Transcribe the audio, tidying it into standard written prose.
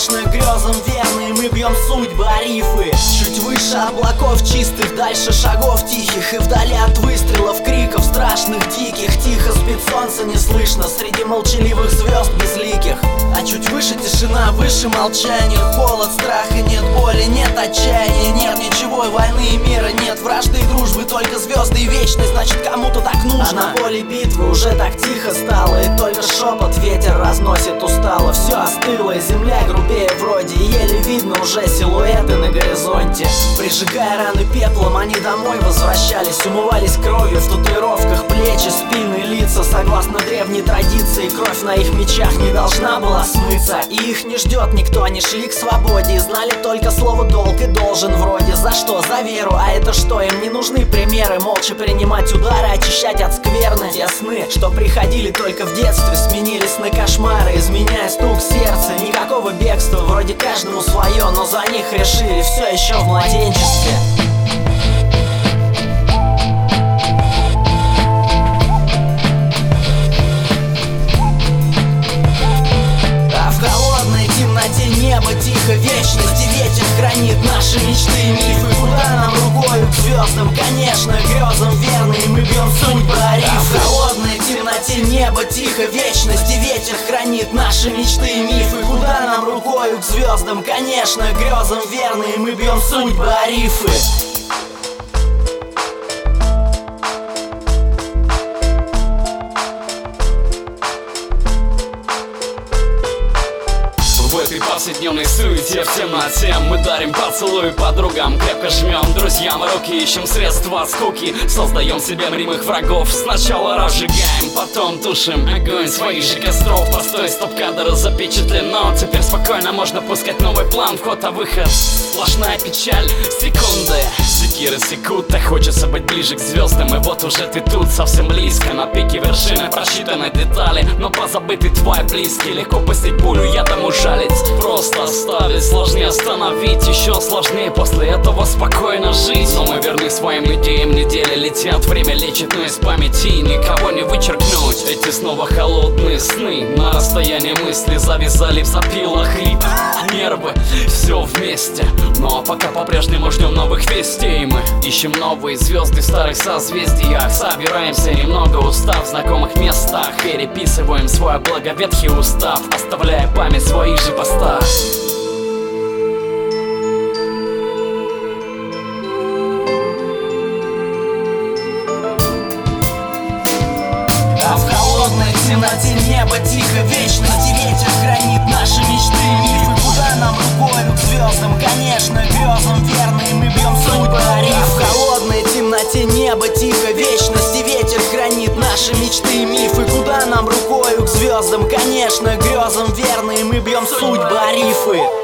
конечно, грезам верные мы бьем судьбы о рифы. Чуть выше облаков чистых, дальше шагов тихих, и вдали от выстрелов, криков страшных, диких. Тихо спит солнце, не слышно среди молчаливых звезд безликих. А чуть выше тишина, выше молчание, холод, страха, нет боли, нет отчаяния, нет ничего, и войны и мира нет, вражды и дружбы, только звезды и вечность, значит кому-то так нужно. А на поле битвы уже так тихо стало, и только шепот ветер разносит устало. Все остыло, и земля грубее вроде, и еле видно уже силуэты на горизонте. Прижигая раны пеплом, они домой возвращались, умывались кровью в татуировках плечи, спины, лица. Согласно древней традиции, кровь на их мечах не должна была смыться, и их не ждет никто, они шли к свободе и знали только слово долг и должен вроде. За что? За веру, а это что? Им не нужны примеры, молча принимать удары, очищать от скверны. Те сны, что приходили только в детстве, сменились на кошмары, изменяя стук сердца. Никакого бегства, вроде каждому свое, но за них решили все еще в младенчестве. Небо тихо, вечность и ветер хранит наши мечты и мифы. Куда нам рукою к звездам, конечно, грезам верные мы бьем судьбы о рифы. В холодной темноте небо тихо, вечность и ветер хранит наши мечты и мифы. Куда нам рукою к звездам, конечно, грезам верные мы бьем судьбы о рифы. В этой повседневной суете в темноте мы дарим поцелуи подругам, крепко жмем друзьям руки, ищем средства от скуки, создаем себе мнимых врагов. Сначала разжигаем, потом тушим огонь своих же костров. Простой стоп-кадр запечатлено, теперь спокойно можно пускать новый план. Вход, а выход, сплошная печаль, секунды, секиры секут. Так хочется быть ближе к звездам, и вот уже ты тут совсем близко, на пике вершины просчитаны детали, но позабыты твои близкие. Легко пустить пулю, ядом ужалить, просто оставить, сложнее остановить, еще сложнее после этого спокойно жить. Но мы верны своим идеям, недели летят, время лечит, но из памяти никого не вычеркнуть. Эти снова холодные сны, на расстоянии мысли завязали в запилах хрип, нервы, все вместе. Ну а пока по-прежнему ждем новых вестей, мы ищем новые звезды в старых созвездиях, собираемся немного устав в знакомых местах, переписываем свой благоветхий устав, оставляя память своих же постах. А в холодной темноте небо тихо, вечность и ветер хранит наши мечты и мифы. Куда нам рукою к звездам, конечно, грезам верные мы бьем судьбы о рифы. А в холодной темноте небо тихо, вечность и ветер хранит наши мечты и мифы. Куда нам рукою к звездам, конечно, грезам верные мы бьем судьбы о рифы.